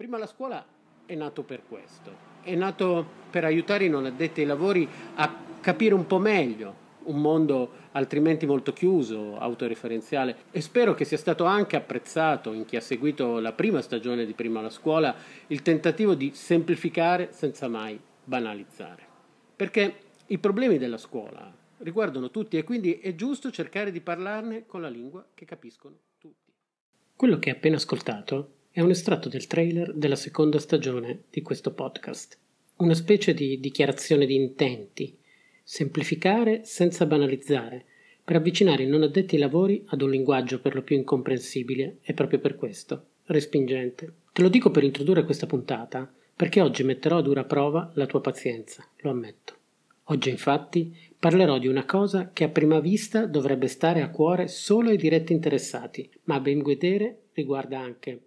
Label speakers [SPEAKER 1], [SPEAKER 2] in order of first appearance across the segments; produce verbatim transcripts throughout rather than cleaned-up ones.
[SPEAKER 1] Prima la scuola è nato per questo, è nato per aiutare i non addetti ai lavori a capire un po' meglio un mondo altrimenti molto chiuso, autoreferenziale, e spero che sia stato anche apprezzato in chi ha seguito la prima stagione di Prima la scuola il tentativo di semplificare senza mai banalizzare. Perché i problemi della scuola riguardano tutti e quindi è giusto cercare di parlarne con la lingua che capiscono tutti. Quello che hai appena ascoltato è un estratto del trailer della seconda stagione di questo podcast, una specie di dichiarazione di intenti, semplificare senza banalizzare, per avvicinare i non addetti ai lavori ad un linguaggio per lo più incomprensibile e proprio per questo, respingente. Te lo dico per introdurre questa puntata, perché oggi metterò a dura prova la tua pazienza, lo ammetto. Oggi infatti parlerò di una cosa che a prima vista dovrebbe stare a cuore solo ai diretti interessati, ma a ben vedere riguarda anche...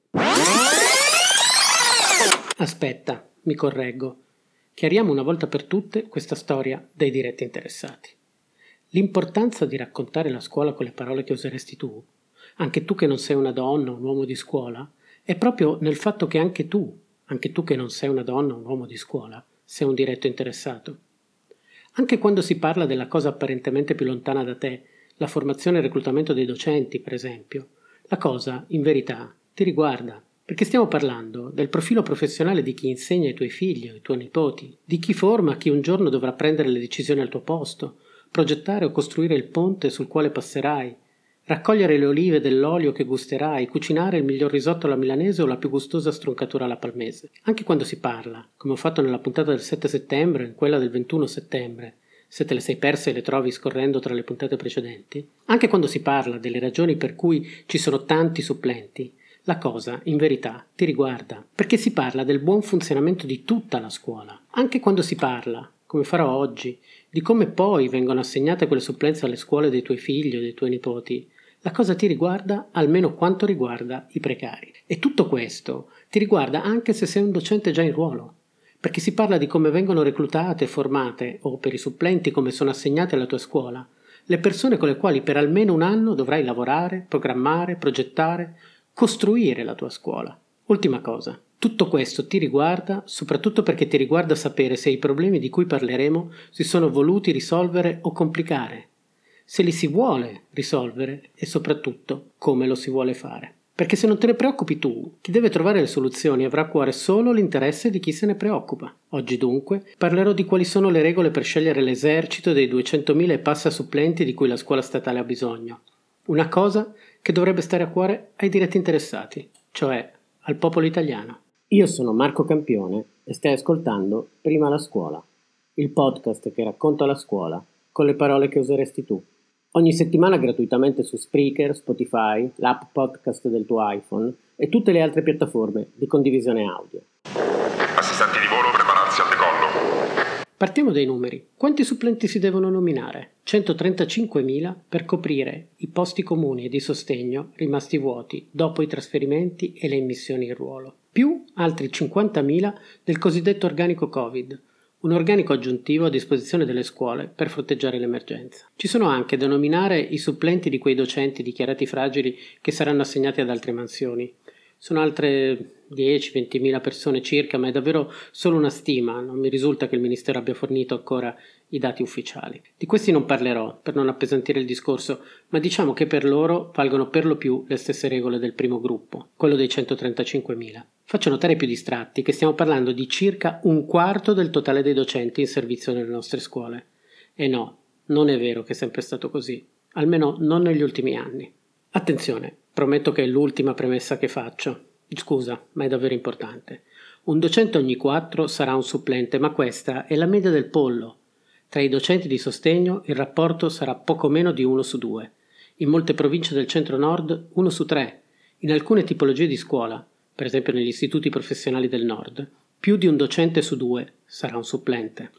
[SPEAKER 1] Aspetta, mi correggo. Chiariamo una volta per tutte questa storia dei diretti interessati. L'importanza di raccontare la scuola con le parole che useresti tu, anche tu che non sei una donna o un uomo di scuola, è proprio nel fatto che anche tu, anche tu che non sei una donna o un uomo di scuola, sei un diretto interessato. Anche quando si parla della cosa apparentemente più lontana da te, la formazione e il reclutamento dei docenti, per esempio, la cosa, in verità, ti riguarda, perché stiamo parlando del profilo professionale di chi insegna ai tuoi figli o ai tuoi nipoti, di chi forma chi un giorno dovrà prendere le decisioni al tuo posto, progettare o costruire il ponte sul quale passerai, raccogliere le olive dell'olio che gusterai, cucinare il miglior risotto alla milanese o la più gustosa stroncatura alla palmese. Anche quando si parla, come ho fatto nella puntata del sette settembre e in quella del ventuno settembre, se te le sei perse e le trovi scorrendo tra le puntate precedenti, anche quando si parla delle ragioni per cui ci sono tanti supplenti, la cosa, in verità, ti riguarda, perché si parla del buon funzionamento di tutta la scuola. Anche quando si parla, come farò oggi, di come poi vengono assegnate quelle supplenze alle scuole dei tuoi figli o dei tuoi nipoti, la cosa ti riguarda almeno quanto riguarda i precari. E tutto questo ti riguarda anche se sei un docente già in ruolo, perché si parla di come vengono reclutate, formate, o per i supplenti come sono assegnate alla tua scuola, le persone con le quali per almeno un anno dovrai lavorare, programmare, progettare, costruire la tua scuola. Ultima cosa, tutto questo ti riguarda soprattutto perché ti riguarda sapere se i problemi di cui parleremo si sono voluti risolvere o complicare, se li si vuole risolvere e soprattutto come lo si vuole fare. Perché se non te ne preoccupi tu, chi deve trovare le soluzioni avrà a cuore solo l'interesse di chi se ne preoccupa. Oggi dunque parlerò di quali sono le regole per scegliere l'esercito dei duecentomila e passa supplenti di cui la scuola statale ha bisogno. Una cosa che dovrebbe stare a cuore ai diretti interessati, cioè al popolo italiano. Io sono Marco Campione e stai ascoltando Prima la scuola, il podcast che racconta la scuola con le parole che useresti tu. Ogni settimana gratuitamente su Spreaker, Spotify, l'app podcast del tuo iPhone e tutte le altre piattaforme di condivisione audio.
[SPEAKER 2] Assistenti di volo, prepararsi al decollo.
[SPEAKER 1] Partiamo dai numeri. Quanti supplenti si devono nominare? centotrentacinquemila per coprire i posti comuni e di sostegno rimasti vuoti dopo i trasferimenti e le immissioni in ruolo, più altri cinquantamila del cosiddetto organico Covid, un organico aggiuntivo a disposizione delle scuole per fronteggiare l'emergenza. Ci sono anche da nominare i supplenti di quei docenti dichiarati fragili che saranno assegnati ad altre mansioni. Sono altre dieci ventimila persone circa, ma è davvero solo una stima, non mi risulta che il Ministero abbia fornito ancora i dati ufficiali. Di questi non parlerò, per non appesantire il discorso, ma diciamo che per loro valgono per lo più le stesse regole del primo gruppo, quello dei centotrentacinquemila. Faccio notare ai più distratti che stiamo parlando di circa un quarto del totale dei docenti in servizio nelle nostre scuole. E no, non è vero che è sempre stato così, almeno non negli ultimi anni. Attenzione, prometto che è l'ultima premessa che faccio. Scusa, ma è davvero importante. Un docente ogni quattro sarà un supplente, ma questa è la media del pollo. Tra i docenti di sostegno il rapporto sarà poco meno di uno su due. In molte province del centro-nord uno su tre. In alcune tipologie di scuola, per esempio negli istituti professionali del nord, più di un docente su due sarà un supplente.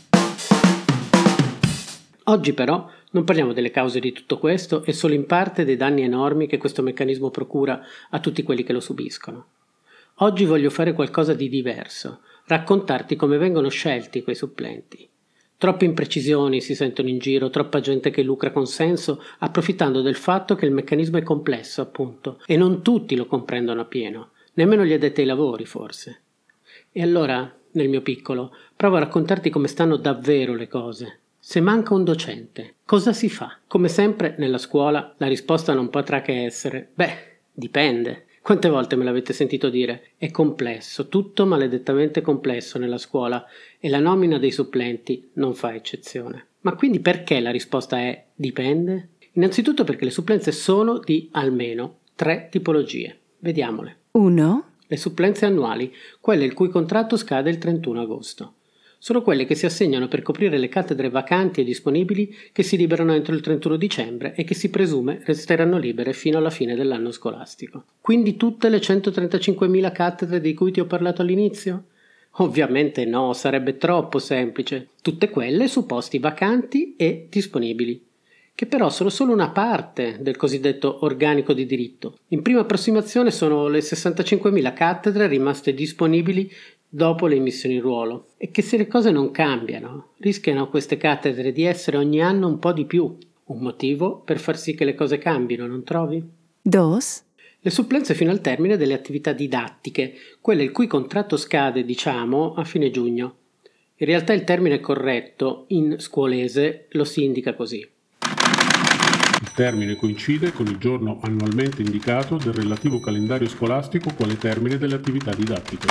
[SPEAKER 1] Oggi però non parliamo delle cause di tutto questo e solo in parte dei danni enormi che questo meccanismo procura a tutti quelli che lo subiscono. Oggi voglio fare qualcosa di diverso, raccontarti come vengono scelti quei supplenti. Troppe imprecisioni si sentono in giro, troppa gente che lucra consenso approfittando del fatto che il meccanismo è complesso, appunto, e non tutti lo comprendono appieno. Nemmeno gli addetti ai lavori, forse. E allora, nel mio piccolo, provo a raccontarti come stanno davvero le cose. Se manca un docente, cosa si fa? Come sempre, nella scuola, la risposta non potrà che essere: beh, dipende. Quante volte me l'avete sentito dire? È complesso, tutto maledettamente complesso nella scuola e la nomina dei supplenti non fa eccezione. Ma quindi perché la risposta è dipende? Innanzitutto perché le supplenze sono di almeno tre tipologie. Vediamole.
[SPEAKER 3] uno.
[SPEAKER 1] Le supplenze annuali, quelle il cui contratto scade il trentuno agosto. Sono quelle che si assegnano per coprire le cattedre vacanti e disponibili che si liberano entro il trentuno dicembre e che si presume resteranno libere fino alla fine dell'anno scolastico. Quindi tutte le centotrentacinquemila cattedre di cui ti ho parlato all'inizio? Ovviamente no, sarebbe troppo semplice. Tutte quelle su posti vacanti e disponibili, che però sono solo una parte del cosiddetto organico di diritto. In prima approssimazione sono le sessantacinquemila cattedre rimaste disponibili dopo le immissioni in ruolo, e che se le cose non cambiano, rischiano queste cattedre di essere ogni anno un po' di più. Un motivo per far sì che le cose cambino, non trovi?
[SPEAKER 3] due.
[SPEAKER 1] Le supplenze fino al termine delle attività didattiche, quelle il cui contratto scade, diciamo, a fine giugno. In realtà il termine corretto, in scuolese, lo si indica così.
[SPEAKER 4] Il termine coincide con il giorno annualmente indicato del relativo calendario scolastico quale termine delle attività didattiche.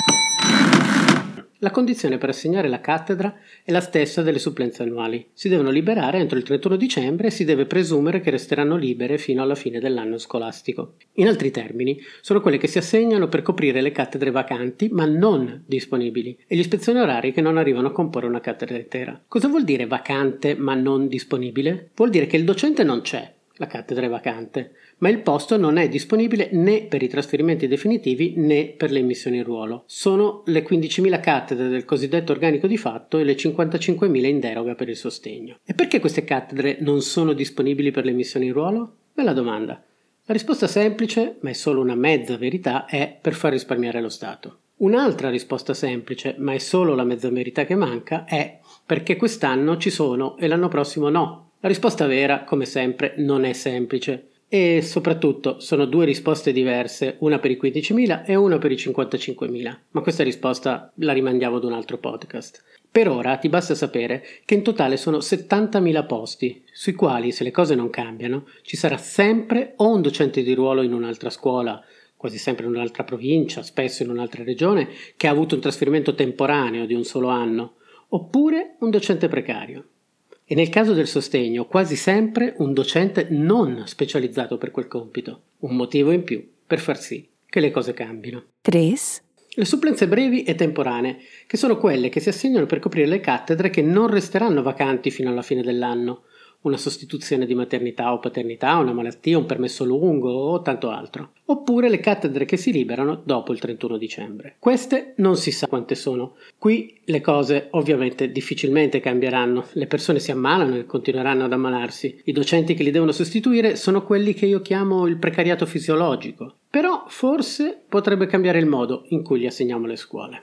[SPEAKER 1] La condizione per assegnare la cattedra è la stessa delle supplenze annuali. Si devono liberare entro il trentuno dicembre e si deve presumere che resteranno libere fino alla fine dell'anno scolastico. In altri termini, sono quelle che si assegnano per coprire le cattedre vacanti ma non disponibili e gli ispezioni orarie che non arrivano a comporre una cattedra intera. Cosa vuol dire vacante ma non disponibile? Vuol dire che il docente non c'è, la cattedra è vacante, ma il posto non è disponibile né per i trasferimenti definitivi né per le immissioni in ruolo. Sono le quindicimila cattedre del cosiddetto organico di fatto e le cinquantacinquemila in deroga per il sostegno. E perché queste cattedre non sono disponibili per le immissioni in ruolo? Bella domanda. La risposta semplice, ma è solo una mezza verità, è per far risparmiare lo Stato. Un'altra risposta semplice, ma è solo la mezza verità che manca, è perché quest'anno ci sono e l'anno prossimo no. La risposta vera, come sempre, non è semplice. E soprattutto sono due risposte diverse, una per i quindicimila e una per i cinquantacinquemila, ma questa risposta la rimandiamo ad un altro podcast. Per ora ti basta sapere che in totale sono settantamila posti, sui quali, se le cose non cambiano, ci sarà sempre o un docente di ruolo in un'altra scuola, quasi sempre in un'altra provincia, spesso in un'altra regione, che ha avuto un trasferimento temporaneo di un solo anno, oppure un docente precario. E nel caso del sostegno, quasi sempre un docente non specializzato per quel compito. Un motivo in più per far sì che le cose cambino.
[SPEAKER 3] tre.
[SPEAKER 1] Le supplenze brevi e temporanee, che sono quelle che si assegnano per coprire le cattedre che non resteranno vacanti fino alla fine dell'anno. Una sostituzione di maternità o paternità, una malattia, un permesso lungo o tanto altro. Oppure le cattedre che si liberano dopo il trentuno dicembre. Queste non si sa quante sono. Qui le cose ovviamente difficilmente cambieranno. Le persone si ammalano e continueranno ad ammalarsi. I docenti che li devono sostituire sono quelli che io chiamo il precariato fisiologico. Però forse potrebbe cambiare il modo in cui li assegniamo alle scuole.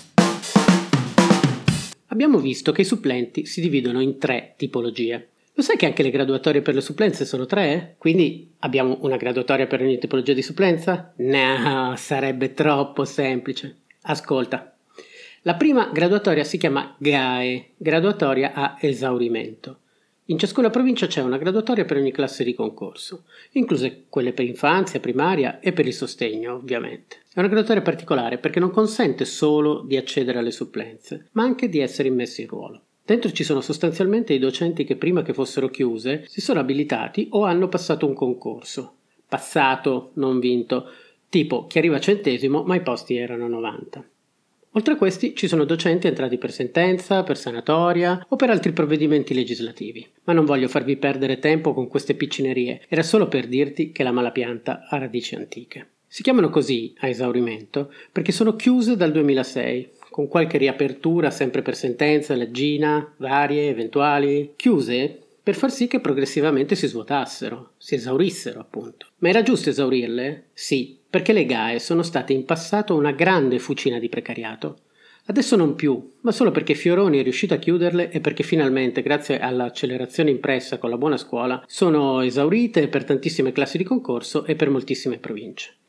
[SPEAKER 1] Abbiamo visto che i supplenti si dividono in tre tipologie. Lo sai che anche le graduatorie per le supplenze sono tre? Quindi abbiamo una graduatoria per ogni tipologia di supplenza? No, sarebbe troppo semplice. Ascolta. La prima graduatoria si chiama G A E, graduatoria a esaurimento. In ciascuna provincia c'è una graduatoria per ogni classe di concorso, incluse quelle per infanzia, primaria e per il sostegno, ovviamente. È una graduatoria particolare perché non consente solo di accedere alle supplenze, ma anche di essere immessi in ruolo. Dentro ci sono sostanzialmente i docenti che prima che fossero chiuse si sono abilitati o hanno passato un concorso. Passato, non vinto, tipo chi arriva centesimo ma i posti erano novanta. Oltre a questi ci sono docenti entrati per sentenza, per sanatoria o per altri provvedimenti legislativi. Ma non voglio farvi perdere tempo con queste piccinerie, era solo per dirti che la malapianta ha radici antiche. Si chiamano così a esaurimento perché sono chiuse dal duemilasei, con qualche riapertura sempre per sentenza, leggina, varie, eventuali, chiuse per far sì che progressivamente si svuotassero, si esaurissero appunto. Ma era giusto esaurirle? Sì, perché le G A E sono state in passato una grande fucina di precariato. Adesso non più, ma solo perché Fioroni è riuscito a chiuderle e perché finalmente, grazie all'accelerazione impressa con la buona scuola, sono esaurite per tantissime classi di concorso e per moltissime province.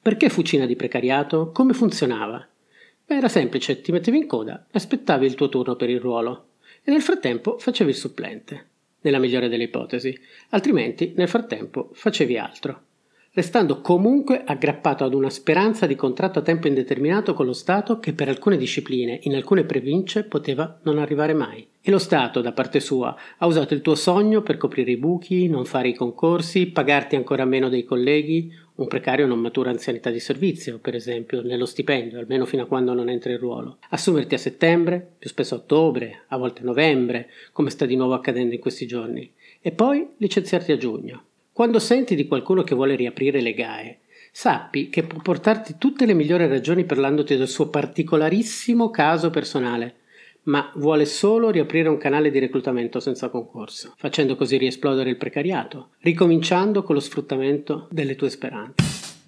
[SPEAKER 1] Perché fucina di precariato? Come funzionava? Beh, era semplice, ti mettevi in coda, aspettavi il tuo turno per il ruolo e nel frattempo facevi il supplente, nella migliore delle ipotesi, altrimenti nel frattempo facevi altro, restando comunque aggrappato ad una speranza di contratto a tempo indeterminato con lo Stato che per alcune discipline, in alcune province, poteva non arrivare mai. E lo Stato, da parte sua, ha usato il tuo sogno per coprire i buchi, non fare i concorsi, pagarti ancora meno dei colleghi. Un precario non matura anzianità di servizio, per esempio, nello stipendio, almeno fino a quando non entra in ruolo. Assumerti a settembre, più spesso a ottobre, a volte a novembre, come sta di nuovo accadendo in questi giorni. E poi licenziarti a giugno. Quando senti di qualcuno che vuole riaprire le G A E, sappi che può portarti tutte le migliori ragioni parlandoti del suo particolarissimo caso personale, ma vuole solo riaprire un canale di reclutamento senza concorso, facendo così riesplodere il precariato, ricominciando con lo sfruttamento delle tue speranze.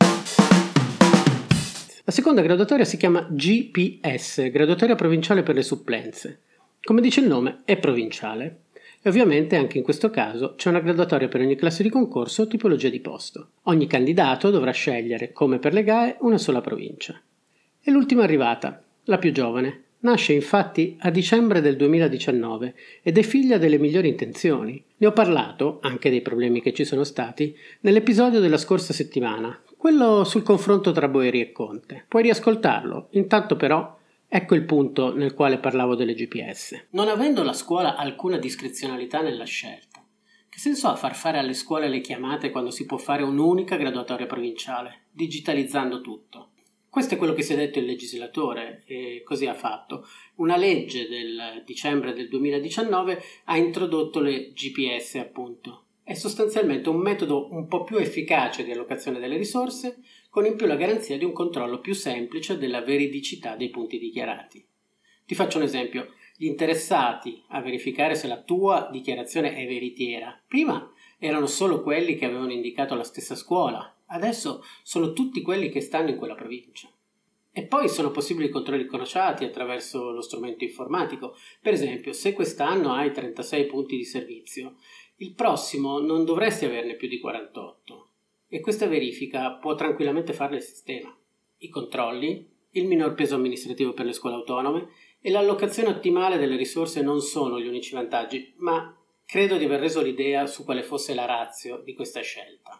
[SPEAKER 1] La seconda graduatoria si chiama G P S, graduatoria provinciale per le supplenze. Come dice il nome, è provinciale. E ovviamente anche in questo caso c'è una graduatoria per ogni classe di concorso o tipologia di posto. Ogni candidato dovrà scegliere, come per le G A E, una sola provincia. E l'ultima arrivata, la più giovane. Nasce infatti a dicembre del duemiladiciannove ed è figlia delle migliori intenzioni. Ne ho parlato, anche dei problemi che ci sono stati, nell'episodio della scorsa settimana, quello sul confronto tra Boeri e Conte. Puoi riascoltarlo, intanto però ecco il punto nel quale parlavo delle G P S. Non avendo la scuola alcuna discrezionalità nella scelta, che senso ha far fare alle scuole le chiamate quando si può fare un'unica graduatoria provinciale, digitalizzando tutto? Questo è quello che si è detto il legislatore e così ha fatto. Una legge del dicembre del duemiladiciannove ha introdotto le G P S, appunto. È sostanzialmente un metodo un po' più efficace di allocazione delle risorse, con in più la garanzia di un controllo più semplice della veridicità dei punti dichiarati. Ti faccio un esempio. Gli interessati a verificare se la tua dichiarazione è veritiera prima erano solo quelli che avevano indicato la stessa scuola, adesso sono tutti quelli che stanno in quella provincia. E poi sono possibili controlli crociati attraverso lo strumento informatico. Per esempio, se quest'anno hai trentasei punti di servizio, il prossimo non dovresti averne più di quarantotto. E questa verifica può tranquillamente farla il sistema. I controlli, il minor peso amministrativo per le scuole autonome e l'allocazione ottimale delle risorse non sono gli unici vantaggi, ma credo di aver reso l'idea su quale fosse la ratio di questa scelta.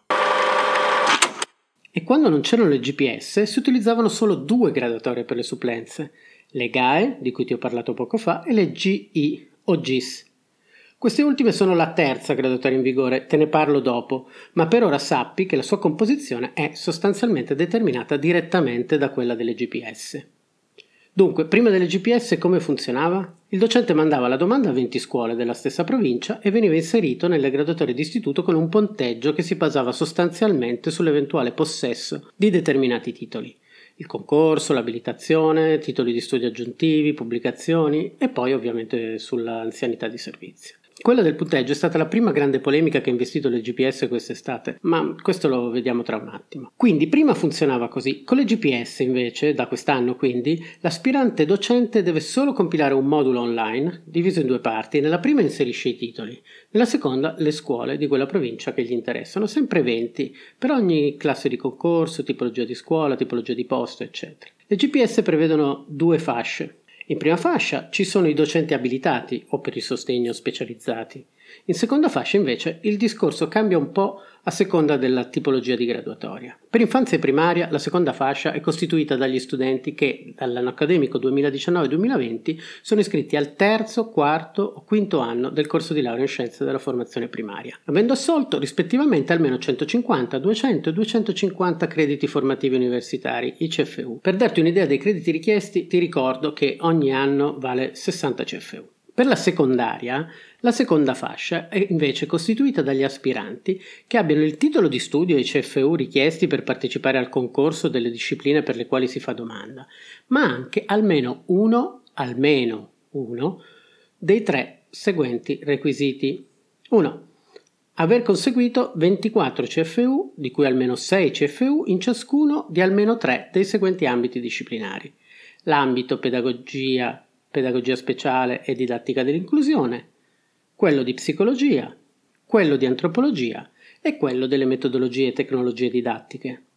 [SPEAKER 1] E quando non c'erano le G P S si utilizzavano solo due graduatorie per le supplenze, le G A E, di cui ti ho parlato poco fa, e le G I o G I S. Queste ultime sono la terza graduatoria in vigore, te ne parlo dopo, ma per ora sappi che la sua composizione è sostanzialmente determinata direttamente da quella delle G P S. Dunque, prima delle G P S come funzionava? Il docente mandava la domanda a venti scuole della stessa provincia e veniva inserito nelle graduatorie d'istituto con un punteggio che si basava sostanzialmente sull'eventuale possesso di determinati titoli. Il concorso, l'abilitazione, titoli di studio aggiuntivi, pubblicazioni e poi ovviamente sull'anzianità di servizio. Quella del punteggio è stata la prima grande polemica che ha investito le G P S quest'estate, ma questo lo vediamo tra un attimo. Quindi prima funzionava così. Con le G P S invece, da quest'anno quindi, l'aspirante docente deve solo compilare un modulo online, diviso in due parti. Nella prima inserisce i titoli, nella seconda le scuole di quella provincia che gli interessano, sempre venti, per ogni classe di concorso, tipologia di scuola, tipologia di posto, eccetera. Le G P S prevedono due fasce. In prima fascia ci sono i docenti abilitati o per il sostegno specializzati. In seconda fascia invece il discorso cambia un po' a seconda della tipologia di graduatoria. Per infanzia e primaria la seconda fascia è costituita dagli studenti che dall'anno accademico duemiladiciannove duemilaventi sono iscritti al terzo, quarto o quinto anno del corso di laurea in scienze della formazione primaria, avendo assolto rispettivamente almeno centocinquanta, duecento e duecentocinquanta crediti formativi universitari, I C F U. Per darti un'idea dei crediti richiesti ti ricordo che ogni anno vale sessanta C F U. Per la secondaria, la seconda fascia è invece costituita dagli aspiranti che abbiano il titolo di studio e i C F U richiesti per partecipare al concorso delle discipline per le quali si fa domanda, ma anche almeno uno, almeno uno, dei tre seguenti requisiti. uno. Aver conseguito ventiquattro C F U, di cui almeno sei C F U in ciascuno di almeno tre dei seguenti ambiti disciplinari. L'ambito pedagogia, pedagogia speciale e didattica dell'inclusione, quello di psicologia, quello di antropologia e quello delle metodologie e tecnologie didattiche.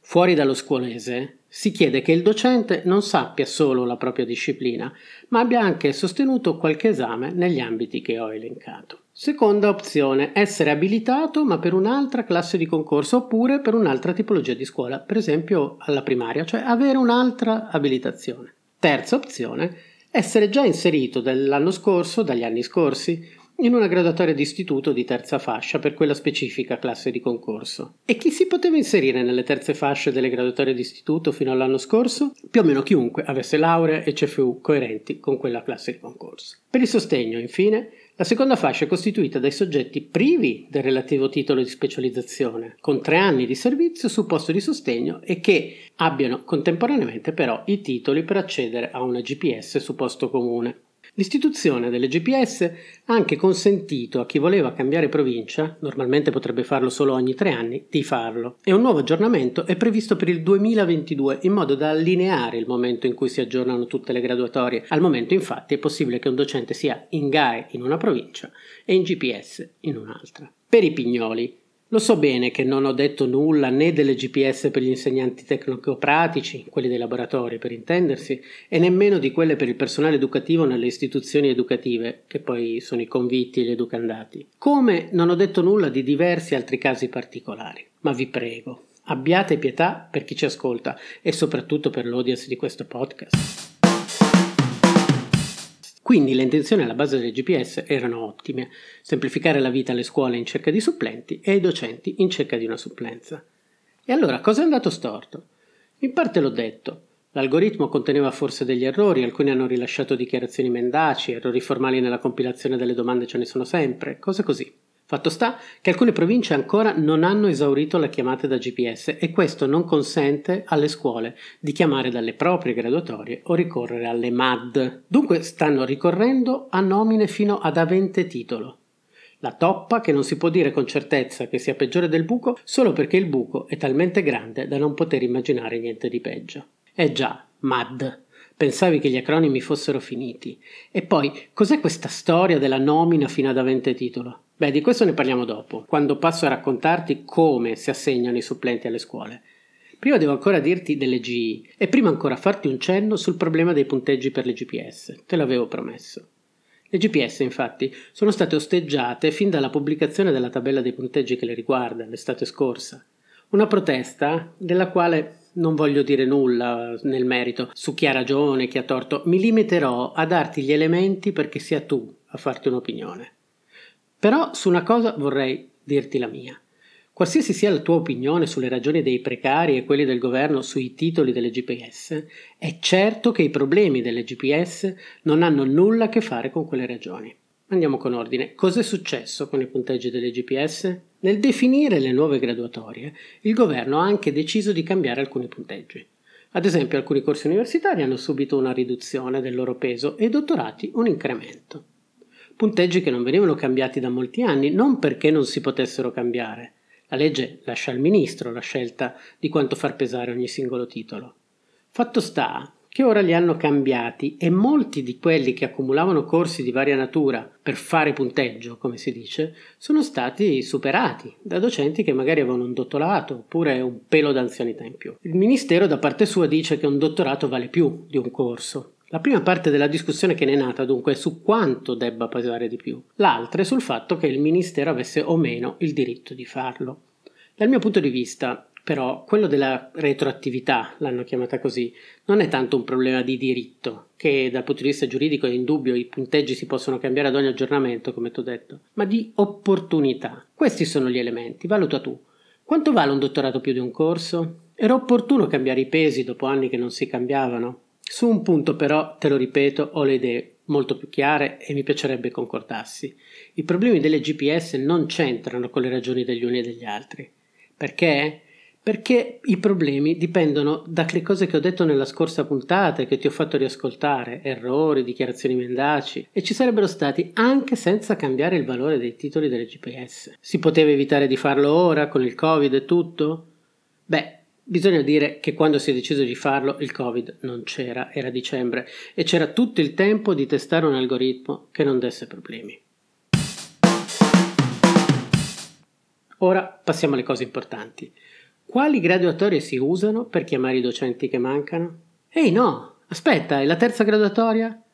[SPEAKER 1] Fuori dallo scuolese si chiede che il docente non sappia solo la propria disciplina, ma abbia anche sostenuto qualche esame negli ambiti che ho elencato. Seconda opzione, essere abilitato ma per un'altra classe di concorso oppure per un'altra tipologia di scuola, per esempio alla primaria, cioè avere un'altra abilitazione. Terza opzione, essere già inserito dall'anno scorso, dagli anni scorsi, in una graduatoria di istituto di terza fascia per quella specifica classe di concorso. E chi si poteva inserire nelle terze fasce delle graduatorie di istituto fino all'anno scorso? Più o meno chiunque avesse laurea e C F U coerenti con quella classe di concorso. Per il sostegno, infine, la seconda fascia è costituita dai soggetti privi del relativo titolo di specializzazione, con tre anni di servizio su posto di sostegno e che abbiano contemporaneamente però i titoli per accedere a una G P S su posto comune. L'istituzione delle G P S ha anche consentito a chi voleva cambiare provincia, normalmente potrebbe farlo solo ogni tre anni, di farlo, e un nuovo aggiornamento è previsto per il duemilaventidue in modo da allineare il momento in cui si aggiornano tutte le graduatorie. Al momento infatti è possibile che un docente sia in G A E in una provincia e in G P S in un'altra. Per i pignoli, lo so bene che non ho detto nulla né delle G P S per gli insegnanti tecnico-pratici, quelli dei laboratori per intendersi, e nemmeno di quelle per il personale educativo nelle istituzioni educative, che poi sono i convitti e gli educandati. Come non ho detto nulla di diversi altri casi particolari. Ma vi prego, abbiate pietà per chi ci ascolta e soprattutto per l'audience di questo podcast. Quindi le intenzioni alla base delle G P S erano ottime: semplificare la vita alle scuole in cerca di supplenti e ai docenti in cerca di una supplenza. E allora cosa è andato storto? In parte l'ho detto. L'algoritmo conteneva forse degli errori, alcuni hanno rilasciato dichiarazioni mendaci, errori formali nella compilazione delle domande ce ne sono sempre, cose così. Fatto sta che alcune province ancora non hanno esaurito le chiamate da G P S e questo non consente alle scuole di chiamare dalle proprie graduatorie o ricorrere alle M A D. Dunque stanno ricorrendo a nomine fino ad avente titolo. La toppa che non si può dire con certezza che sia peggiore del buco solo perché il buco è talmente grande da non poter immaginare niente di peggio. Eh già, M A D. Pensavi che gli acronimi fossero finiti. E poi, cos'è questa storia della nomina fino ad avente titolo? Beh, di questo ne parliamo dopo, quando passo a raccontarti come si assegnano i supplenti alle scuole. Prima devo ancora dirti delle G I e prima ancora farti un cenno sul problema dei punteggi per le G P S. Te l'avevo promesso. Le G P S, infatti, sono state osteggiate fin dalla pubblicazione della tabella dei punteggi che le riguarda, l'estate scorsa. Una protesta della quale non voglio dire nulla nel merito su chi ha ragione, chi ha torto. Mi limiterò a darti gli elementi perché sia tu a farti un'opinione. Però su una cosa vorrei dirti la mia. Qualsiasi sia la tua opinione sulle ragioni dei precari e quelli del governo sui titoli delle G P S, è certo che i problemi delle G P S non hanno nulla a che fare con quelle ragioni. Andiamo con ordine. Cos'è successo con i punteggi delle G P S? Nel definire le nuove graduatorie, il governo ha anche deciso di cambiare alcuni punteggi. Ad esempio, alcuni corsi universitari hanno subito una riduzione del loro peso e i dottorati un incremento. Punteggi che non venivano cambiati da molti anni, non perché non si potessero cambiare. La legge lascia al ministro la scelta di quanto far pesare ogni singolo titolo. Fatto sta che ora li hanno cambiati e molti di quelli che accumulavano corsi di varia natura per fare punteggio, come si dice, sono stati superati da docenti che magari avevano un dottorato oppure un pelo d'anzianità in più. Il ministero da parte sua dice che un dottorato vale più di un corso. La prima parte della discussione che ne è nata dunque è su quanto debba pesare di più, l'altra è sul fatto che il ministero avesse o meno il diritto di farlo. Dal mio punto di vista, però, quello della retroattività, l'hanno chiamata così, non è tanto un problema di diritto, che dal punto di vista giuridico è indubbio, i punteggi si possono cambiare ad ogni aggiornamento, come ti ho detto, ma di opportunità. Questi sono gli elementi, valuta tu. Quanto vale un dottorato più di un corso? Era opportuno cambiare i pesi dopo anni che non si cambiavano? Su un punto però, te lo ripeto, ho le idee molto più chiare e mi piacerebbe concordassi. I problemi delle G P S non c'entrano con le ragioni degli uni e degli altri. Perché? Perché i problemi dipendono dalle cose che ho detto nella scorsa puntata e che ti ho fatto riascoltare, errori, dichiarazioni mendaci, e ci sarebbero stati anche senza cambiare il valore dei titoli delle G P S. Si poteva evitare di farlo ora, con il Covid e tutto? Beh, bisogna dire che quando si è deciso di farlo il Covid non c'era, era dicembre, e c'era tutto il tempo di testare un algoritmo che non desse problemi. Ora passiamo alle cose importanti. Quali graduatorie si usano per chiamare i docenti che mancano? Ehi no, aspetta, è la terza graduatoria?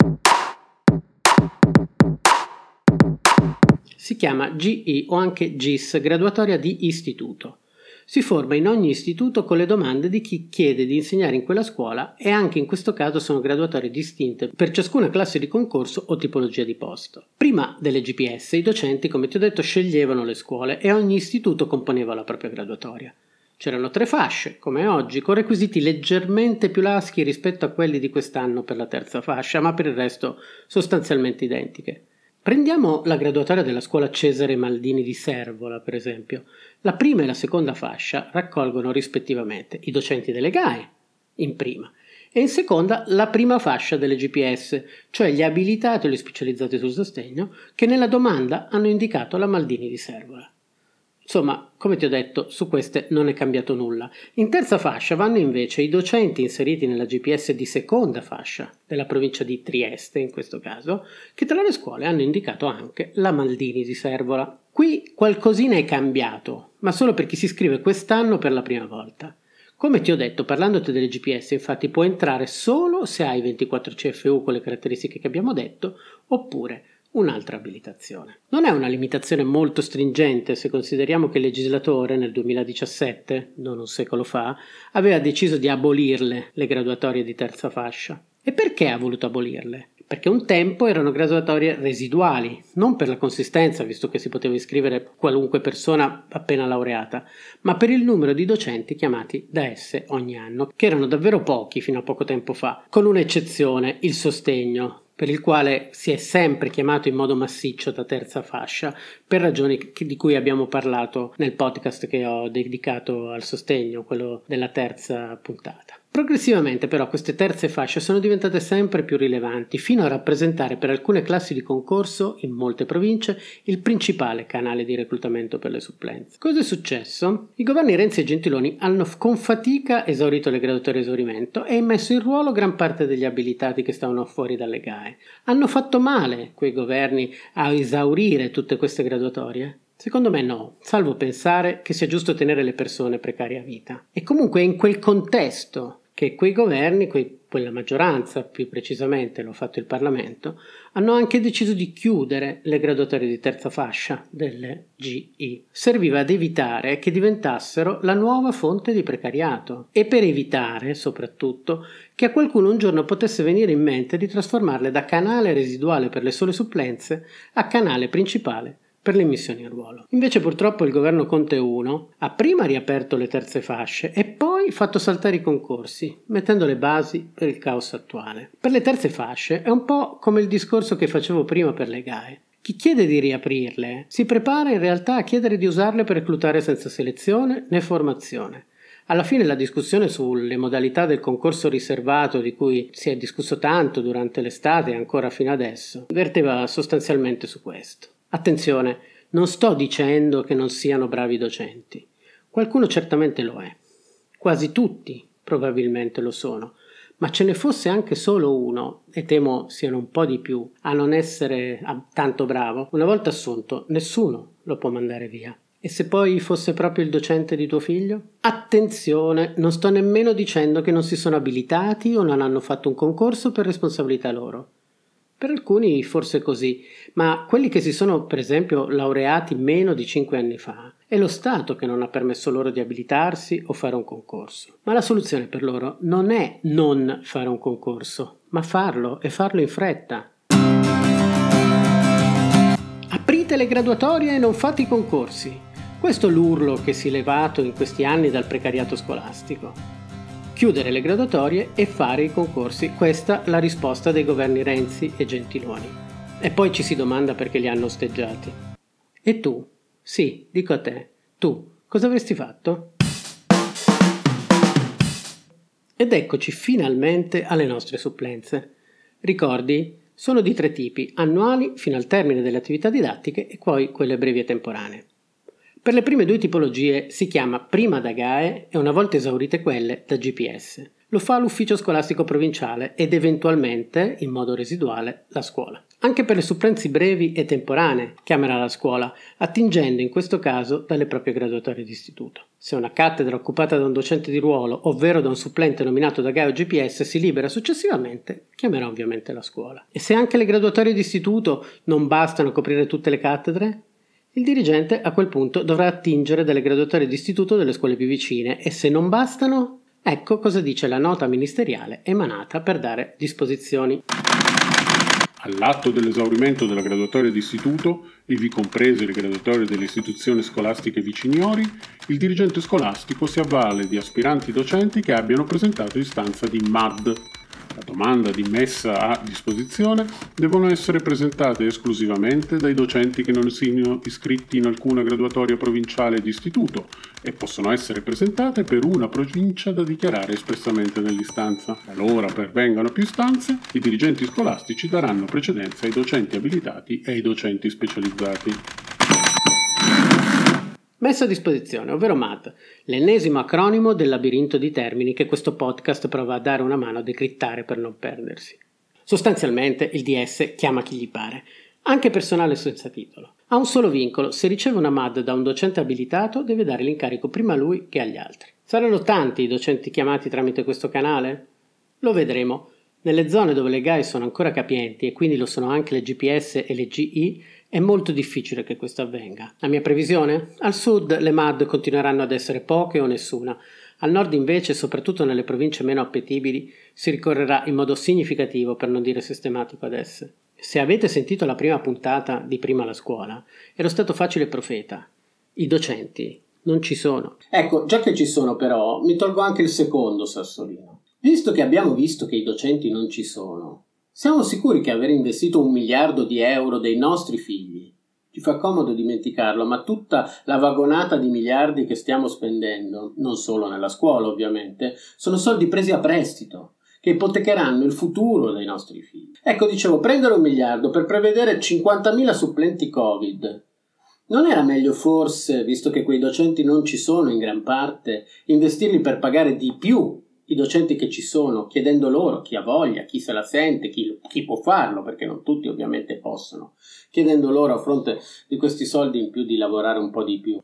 [SPEAKER 1] Si chiama G I o anche G I S, graduatoria di istituto. Si forma in ogni istituto con le domande di chi chiede di insegnare in quella scuola e anche in questo caso sono graduatorie distinte per ciascuna classe di concorso o tipologia di posto. Prima delle G P S i docenti, come ti ho detto, sceglievano le scuole e ogni istituto componeva la propria graduatoria. C'erano tre fasce, come oggi, con requisiti leggermente più laschi rispetto a quelli di quest'anno per la terza fascia, ma per il resto sostanzialmente identiche. Prendiamo la graduatoria della scuola Cesare Maldini di Servola, per esempio. La prima e la seconda fascia raccolgono rispettivamente i docenti delle G A E, in prima, e in seconda la prima fascia delle G P S, cioè gli abilitati o gli specializzati sul sostegno, che nella domanda hanno indicato la Maldini di Servola. Insomma, come ti ho detto, su queste non è cambiato nulla. In terza fascia vanno invece i docenti inseriti nella G P S di seconda fascia, della provincia di Trieste in questo caso, che tra le scuole hanno indicato anche la Maldini di Servola. Qui qualcosina è cambiato, ma solo per chi si iscrive quest'anno per la prima volta. Come ti ho detto, parlandoti delle G P S, infatti può entrare solo se hai ventiquattro C F U con le caratteristiche che abbiamo detto, oppure un'altra abilitazione. Non è una limitazione molto stringente se consideriamo che il legislatore nel duemiladiciassette, non un secolo fa, aveva deciso di abolirle le graduatorie di terza fascia. E perché ha voluto abolirle? Perché un tempo erano graduatorie residuali, non per la consistenza, visto che si poteva iscrivere qualunque persona appena laureata, ma per il numero di docenti chiamati da esse ogni anno, che erano davvero pochi fino a poco tempo fa, con un'eccezione, il sostegno, per il quale si è sempre chiamato in modo massiccio da terza fascia, per ragioni di cui abbiamo parlato nel podcast che ho dedicato al sostegno, quello della terza puntata. Progressivamente però queste terze fasce sono diventate sempre più rilevanti, fino a rappresentare per alcune classi di concorso, in molte province, il principale canale di reclutamento per le supplenze. Cosa è successo? I governi Renzi e Gentiloni hanno con fatica esaurito le graduatorie a esaurimento e messo in ruolo gran parte degli abilitati che stavano fuori dalle G A E. Hanno fatto male quei governi a esaurire tutte queste graduatorie? Secondo me no, salvo pensare che sia giusto tenere le persone precarie a vita. E comunque è in quel contesto che quei governi, quei, quella maggioranza più precisamente, l'ha fatto il Parlamento, hanno anche deciso di chiudere le graduatorie di terza fascia delle G I. Serviva ad evitare che diventassero la nuova fonte di precariato e per evitare, soprattutto, che a qualcuno un giorno potesse venire in mente di trasformarle da canale residuale per le sole supplenze a canale principale per le immissioni a ruolo. Invece purtroppo il governo Conte uno ha prima riaperto le terze fasce e poi fatto saltare i concorsi, mettendo le basi per il caos attuale. Per le terze fasce è un po' come il discorso che facevo prima per le G A E. Chi chiede di riaprirle si prepara in realtà a chiedere di usarle per reclutare senza selezione né formazione. Alla fine la discussione sulle modalità del concorso riservato, di cui si è discusso tanto durante l'estate e ancora fino adesso, verteva sostanzialmente su questo. Attenzione, non sto dicendo che non siano bravi docenti. Qualcuno certamente lo è. Quasi tutti probabilmente lo sono. Ma ce ne fosse anche solo uno, e temo siano un po' di più, a non essere tanto bravo, una volta assunto, nessuno lo può mandare via. E se poi fosse proprio il docente di tuo figlio? Attenzione, non sto nemmeno dicendo che non si sono abilitati o non hanno fatto un concorso per responsabilità loro. Per alcuni forse così, ma quelli che si sono per esempio laureati meno di cinque anni fa, è lo Stato che non ha permesso loro di abilitarsi o fare un concorso. Ma la soluzione per loro non è non fare un concorso, ma farlo e farlo in fretta. Aprite le graduatorie e non fate i concorsi. Questo è l'urlo che si è levato in questi anni dal precariato scolastico. Chiudere le graduatorie e fare i concorsi, questa è la risposta dei governi Renzi e Gentiloni. E poi ci si domanda perché li hanno osteggiati. E tu? Sì, dico a te, tu, cosa avresti fatto? Ed eccoci finalmente alle nostre supplenze. Ricordi? Sono di tre tipi, annuali fino al termine delle attività didattiche e poi quelle brevi e temporanee. Per le prime due tipologie si chiama prima da G A E e una volta esaurite quelle da G P S. lo fa l'ufficio scolastico provinciale ed eventualmente, in modo residuale, la scuola. Anche per le supplenze brevi e temporanee chiamerà la scuola, attingendo in questo caso dalle proprie graduatorie d'istituto. Se una cattedra occupata da un docente di ruolo, ovvero da un supplente nominato da G A E o G P S, si libera successivamente, chiamerà ovviamente la scuola. E se anche le graduatorie d'istituto non bastano a coprire tutte le cattedre? Il dirigente a quel punto dovrà attingere dalle graduatorie d'istituto delle scuole più vicine e se non bastano? Ecco cosa dice la nota ministeriale emanata per dare disposizioni.
[SPEAKER 4] All'atto dell'esaurimento della graduatoria d'istituto, ivi comprese le graduatorie delle istituzioni scolastiche viciniori, il dirigente scolastico si avvale di aspiranti docenti che abbiano presentato istanza di M A D. La domanda di messa a disposizione devono essere presentate esclusivamente dai docenti che non siano iscritti in alcuna graduatoria provinciale di istituto e possono essere presentate per una provincia da dichiarare espressamente nell'istanza. Qualora pervengano più istanze, i dirigenti scolastici daranno precedenza ai docenti abilitati e ai docenti specializzati.
[SPEAKER 1] Messa a disposizione, ovvero M A D, l'ennesimo acronimo del labirinto di termini che questo podcast prova a dare una mano a decrittare per non perdersi. Sostanzialmente il D S chiama chi gli pare, anche personale senza titolo. Ha un solo vincolo: se riceve una M A D da un docente abilitato deve dare l'incarico prima a lui che agli altri. Saranno tanti i docenti chiamati tramite questo canale? Lo vedremo. Nelle zone dove le G A E sono ancora capienti e quindi lo sono anche le G P S e le G I, è molto difficile che questo avvenga. La mia previsione? Al sud le M A D continueranno ad essere poche o nessuna. Al nord invece, soprattutto nelle province meno appetibili, si ricorrerà in modo significativo, per non dire sistematico, ad esse. Se avete sentito la prima puntata di Prima la scuola, ero stato facile profeta. I docenti non ci sono. Ecco, già che ci sono però, mi tolgo anche il secondo sassolino. Visto che abbiamo visto che i docenti non ci sono, siamo sicuri che aver investito un miliardo di euro dei nostri figli, ci fa comodo dimenticarlo, ma tutta la vagonata di miliardi che stiamo spendendo, non solo nella scuola ovviamente, sono soldi presi a prestito, che ipotecheranno il futuro dei nostri figli. Ecco, dicevo, prendere un miliardo per prevedere cinquantamila supplenti Covid, non era meglio forse, visto che quei docenti non ci sono in gran parte, investirli per pagare di più i docenti che ci sono, chiedendo loro, chi ha voglia, chi se la sente, chi, chi può farlo, perché non tutti ovviamente possono, chiedendo loro a fronte di questi soldi in più di lavorare un po' di più.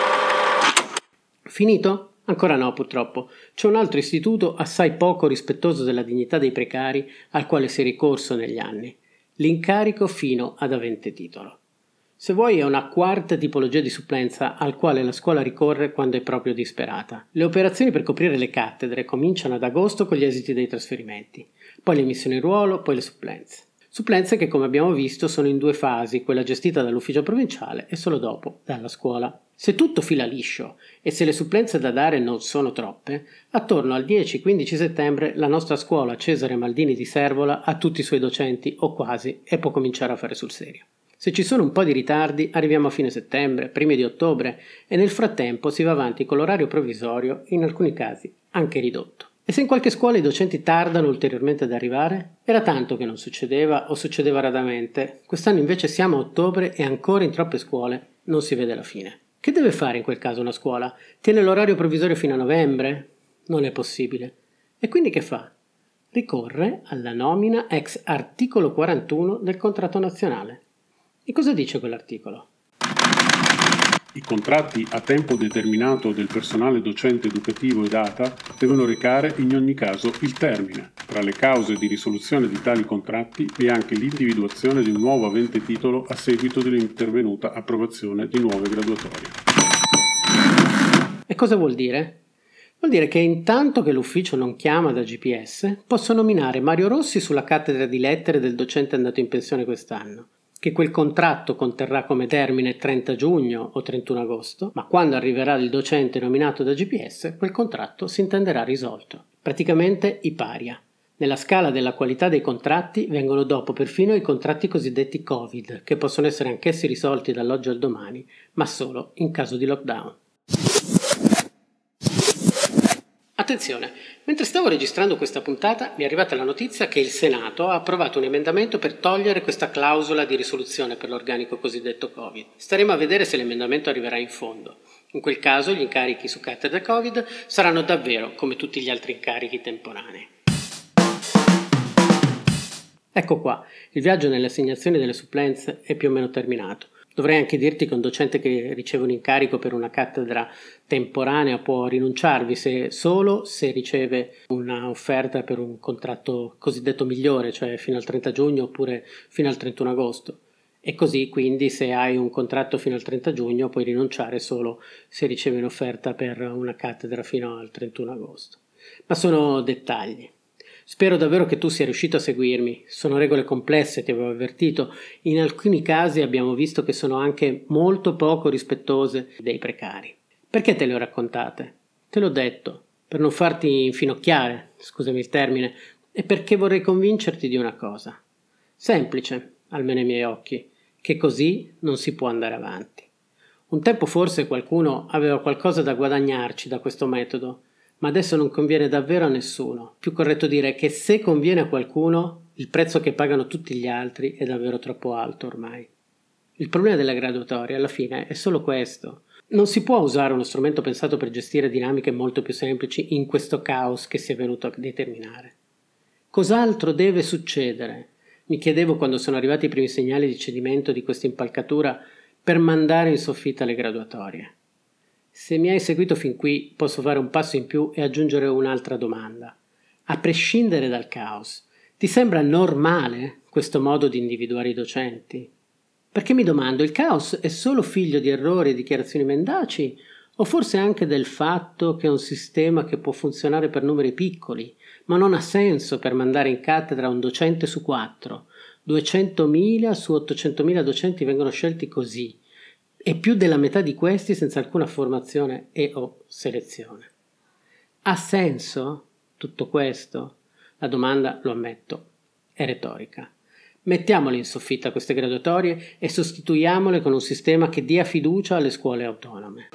[SPEAKER 1] Finito? Ancora no, purtroppo. C'è un altro istituto assai poco rispettoso della dignità dei precari al quale si è ricorso negli anni: l'incarico fino ad avente titolo. Se vuoi è una quarta tipologia di supplenza al quale la scuola ricorre quando è proprio disperata. Le operazioni per coprire le cattedre cominciano ad agosto con gli esiti dei trasferimenti, poi le missioni in ruolo, poi le supplenze. Supplenze che, come abbiamo visto, sono in due fasi, quella gestita dall'ufficio provinciale e solo dopo dalla scuola. Se tutto fila liscio e se le supplenze da dare non sono troppe, attorno al dieci quindici settembre la nostra scuola Cesare Maldini di Servola ha tutti i suoi docenti, o quasi, e può cominciare a fare sul serio. Se ci sono un po' di ritardi, arriviamo a fine settembre, primi di ottobre, e nel frattempo si va avanti con l'orario provvisorio, in alcuni casi anche ridotto. E se in qualche scuola i docenti tardano ulteriormente ad arrivare? Era tanto che non succedeva o succedeva raramente. Quest'anno invece siamo a ottobre e ancora in troppe scuole non si vede la fine. Che deve fare in quel caso una scuola? Tiene l'orario provvisorio fino a novembre? Non è possibile. E quindi che fa? Ricorre alla nomina ex articolo quarantuno del contratto nazionale. E cosa dice quell'articolo?
[SPEAKER 4] I contratti a tempo determinato del personale docente educativo ed A T A devono recare in ogni caso il termine. Tra le cause di risoluzione di tali contratti vi è anche l'individuazione di un nuovo avente titolo a seguito dell'intervenuta approvazione di nuove graduatorie.
[SPEAKER 1] E cosa vuol dire? Vuol dire che intanto che l'ufficio non chiama da G P S, posso nominare Mario Rossi sulla cattedra di lettere del docente andato in pensione quest'anno, che quel contratto conterrà come termine trenta giugno o trentuno agosto, ma quando arriverà il docente nominato da G P S, quel contratto si intenderà risolto. Praticamente i paria. Nella scala della qualità dei contratti vengono dopo perfino i contratti cosiddetti Covid, che possono essere anch'essi risolti dall'oggi al domani, ma solo in caso di lockdown. Attenzione, mentre stavo registrando questa puntata mi è arrivata la notizia che il Senato ha approvato un emendamento per togliere questa clausola di risoluzione per l'organico cosiddetto Covid. Staremo a vedere se l'emendamento arriverà in fondo. In quel caso gli incarichi su cattedra Covid saranno davvero come tutti gli altri incarichi temporanei. Ecco qua, il viaggio nelle assegnazioni delle supplenze è più o meno terminato. Dovrei anche dirti che un docente che riceve un incarico per una cattedra temporanea può rinunciarvi se solo se riceve una offerta per un contratto cosiddetto migliore, cioè fino al trenta giugno oppure fino al trentuno agosto. E così quindi se hai un contratto fino al trenta giugno puoi rinunciare solo se ricevi un'offerta per una cattedra fino al trentuno agosto. Ma sono dettagli. Spero davvero che tu sia riuscito a seguirmi. Sono regole complesse, ti avevo avvertito. In alcuni casi abbiamo visto che sono anche molto poco rispettose dei precari. Perché te le ho raccontate? Te l'ho detto, per non farti infinocchiare, scusami il termine, e perché vorrei convincerti di una cosa. Semplice, almeno ai miei occhi, che così non si può andare avanti. Un tempo forse qualcuno aveva qualcosa da guadagnarci da questo metodo, ma adesso non conviene davvero a nessuno. Più corretto dire che se conviene a qualcuno, il prezzo che pagano tutti gli altri è davvero troppo alto ormai. Il problema della graduatoria alla fine è solo questo. Non si può usare uno strumento pensato per gestire dinamiche molto più semplici in questo caos che si è venuto a determinare. Cos'altro deve succedere? Mi chiedevo quando sono arrivati i primi segnali di cedimento di questa impalcatura per mandare in soffitta le graduatorie. Se mi hai seguito fin qui, posso fare un passo in più e aggiungere un'altra domanda. A prescindere dal caos, ti sembra normale questo modo di individuare i docenti? Perché mi domando, il caos è solo figlio di errori e dichiarazioni mendaci, o forse anche del fatto che è un sistema che può funzionare per numeri piccoli, ma non ha senso per mandare in cattedra un docente su quattro. duecentomila su ottocentomila docenti vengono scelti così, e più della metà di questi senza alcuna formazione e o selezione. Ha senso tutto questo? La domanda, lo ammetto, è retorica. Mettiamole in soffitta queste graduatorie e sostituiamole con un sistema che dia fiducia alle scuole autonome.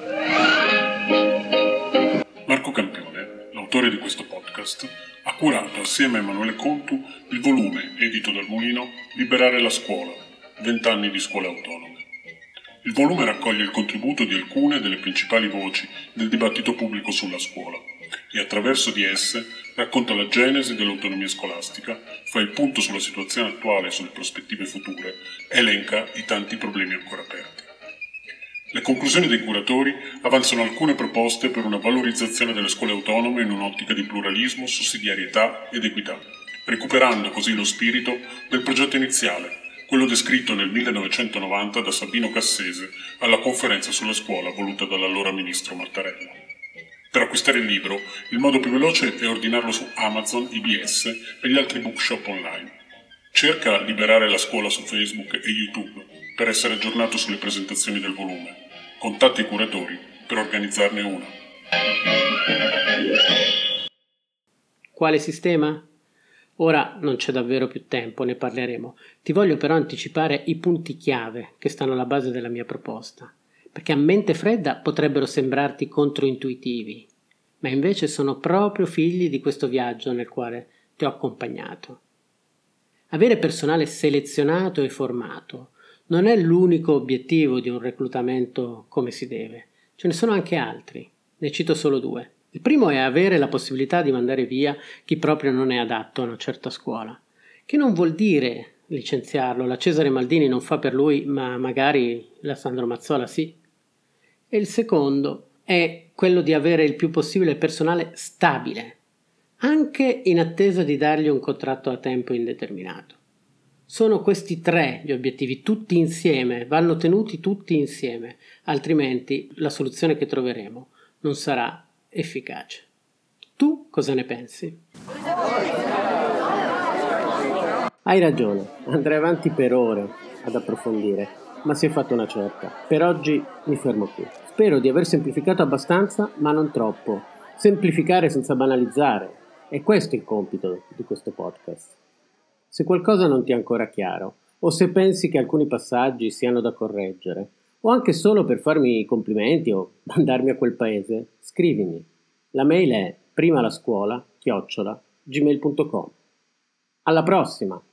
[SPEAKER 4] Marco Campione, l'autore di questo podcast, ha curato assieme a Emanuele Contu il volume, edito dal Mulino, Liberare la scuola, vent'anni di scuole autonome. Il volume raccoglie il contributo di alcune delle principali voci del dibattito pubblico sulla scuola e attraverso di esse racconta la genesi dell'autonomia scolastica, fa il punto sulla situazione attuale e sulle prospettive future, elenca i tanti problemi ancora aperti. Le conclusioni dei curatori avanzano alcune proposte per una valorizzazione delle scuole autonome in un'ottica di pluralismo, sussidiarietà ed equità, recuperando così lo spirito del progetto iniziale, quello descritto nel millenovecentonovanta da Sabino Cassese alla conferenza sulla scuola voluta dall'allora ministro Mattarella. Per acquistare il libro, il modo più veloce è ordinarlo su Amazon, I B S e gli altri bookshop online. Cerca Liberare la scuola su Facebook e YouTube per essere aggiornato sulle presentazioni del volume. Contatti i curatori per organizzarne una.
[SPEAKER 1] Quale sistema? Ora non c'è davvero più tempo, ne parleremo. Ti voglio però anticipare i punti chiave che stanno alla base della mia proposta, perché a mente fredda potrebbero sembrarti controintuitivi, ma invece sono proprio figli di questo viaggio nel quale ti ho accompagnato. Avere personale selezionato e formato non è l'unico obiettivo di un reclutamento come si deve, ce ne sono anche altri, ne cito solo due. Il primo è avere la possibilità di mandare via chi proprio non è adatto a una certa scuola, che non vuol dire licenziarlo, la Cesare Maldini non fa per lui, ma magari la Sandro Mazzola sì. E il secondo è quello di avere il più possibile personale stabile, anche in attesa di dargli un contratto a tempo indeterminato. Sono questi tre gli obiettivi, tutti insieme, vanno tenuti tutti insieme, altrimenti la soluzione che troveremo non sarà efficace. Tu cosa ne pensi? Hai ragione, andrei avanti per ore ad approfondire, ma si è fatta una certa. Per oggi mi fermo qui. Spero di aver semplificato abbastanza, ma non troppo. Semplificare senza banalizzare. E questo è il compito di questo podcast. Se qualcosa non ti è ancora chiaro, o se pensi che alcuni passaggi siano da correggere, o anche solo per farmi i complimenti o mandarmi a quel paese, scrivimi. La mail è primalascuola chiocciola gmail punto com. Alla prossima!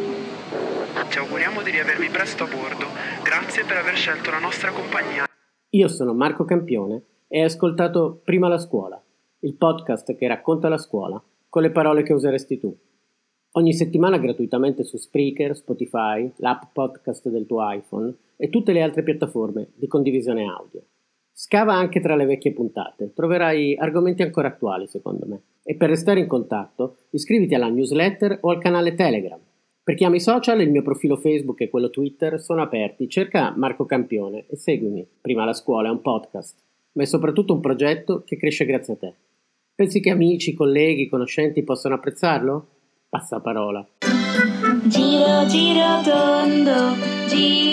[SPEAKER 3] Ci auguriamo di riavervi presto a bordo. Grazie per aver scelto la nostra compagnia.
[SPEAKER 1] Io sono Marco Campione e hai ascoltato Prima la scuola, il podcast che racconta la scuola con le parole che useresti tu. Ogni settimana gratuitamente su Spreaker, Spotify, l'app podcast del tuo iPhone e tutte le altre piattaforme di condivisione audio. Scava anche tra le vecchie puntate, troverai argomenti ancora attuali secondo me. E per restare in contatto, iscriviti alla newsletter o al canale Telegram. Per chi ama i social, il mio profilo Facebook e quello Twitter sono aperti, cerca Marco Campione e seguimi. Prima la scuola è un podcast, ma è soprattutto un progetto che cresce grazie a te. Pensi che amici, colleghi, conoscenti possano apprezzarlo? Passa parola.
[SPEAKER 3] Giro, giro tondo, giro.